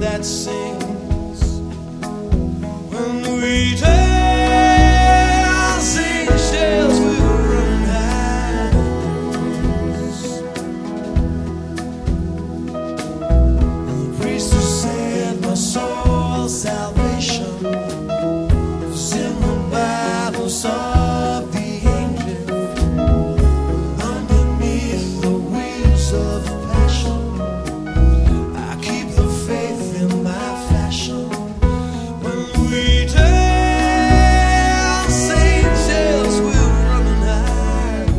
that sings when we dance. Angels will run high. And the priest who said my soul's salvation was in the Bible, of the angel underneath the wheels of passion. I keep the faith in my fashion. When we dance, angels will run and hide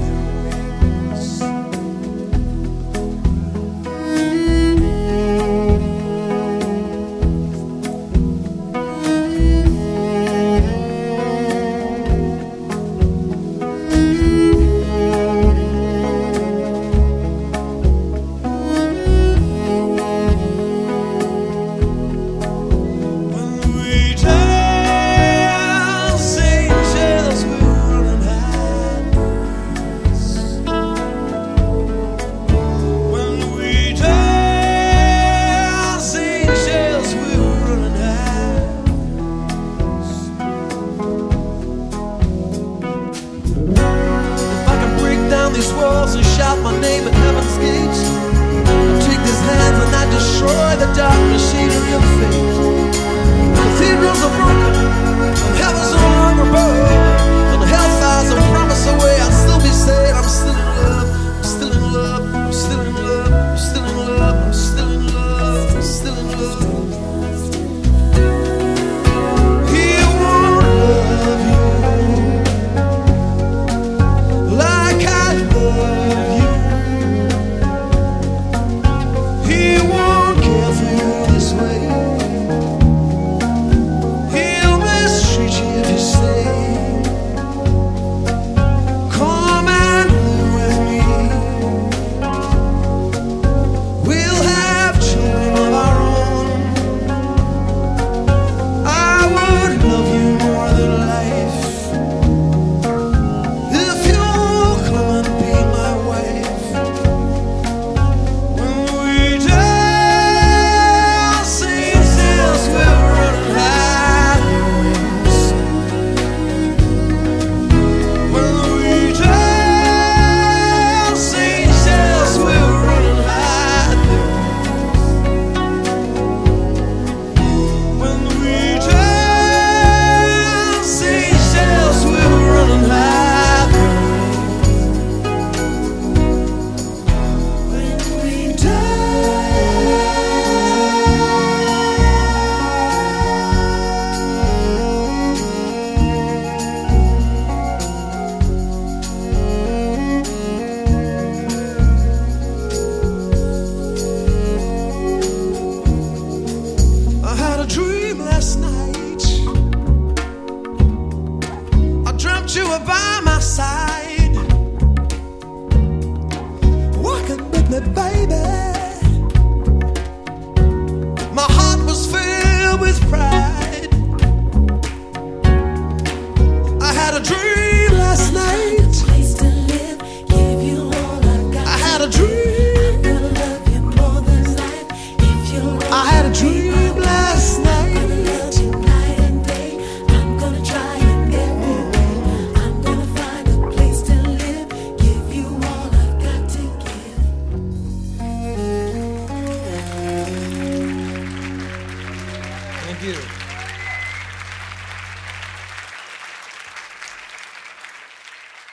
these walls and shout my name at heaven's gates. I take these hands and I destroy the dark machine in your face. The cathedrals are broken and heaven's no longer above, and the hellfires are promised away. I'll still be saved. I'm still in love. I'm still in love. I'm still in love. I'm still in love. I'm still in love. I'm still in love. He won't love you like I love you. He won't care for you this way. He'll mistreat you if you stay. Come and live with me. We'll have children of our own. I would love you more than life if you'll come and be my wife. When we dance, angels will run and hide their wings. When we dance, angels will run and hide their wings. When we dance, angels will run and hide their wings. When we I had a dream last night. I dreamt you were by